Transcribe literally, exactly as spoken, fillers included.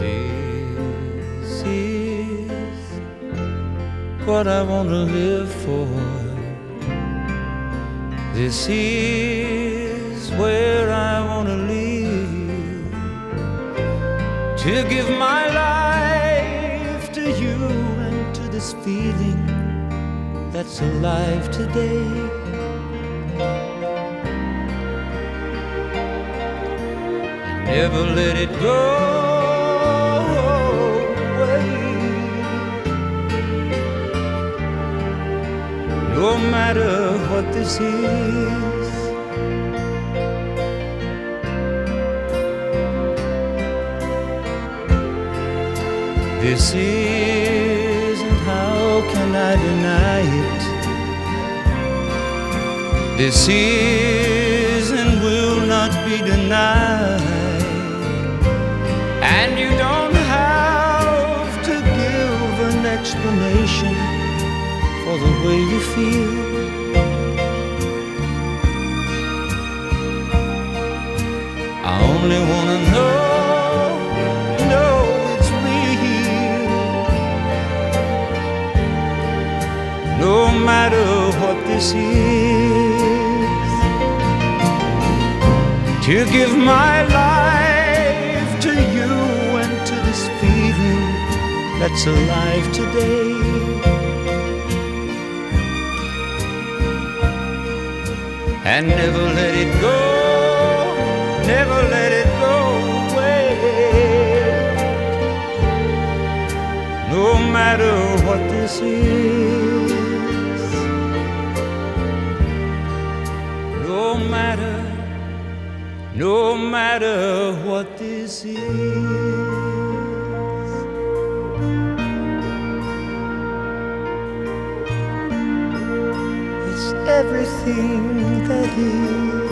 This is what I want to live for. This is where I want to live, to give my life to you and to this feeling that's alive today. And never let it go away, no matter what this is. This is, and how can I deny it? This is and will not be denied. And you don't have to give an explanation for the way you feel. I only wanna know, know it's real, no matter what this is. To give my life to you and to this feeling that's alive today. And never let it go, never let it go away, no matter what this is. No matter, no matter what this is. It's everything that is.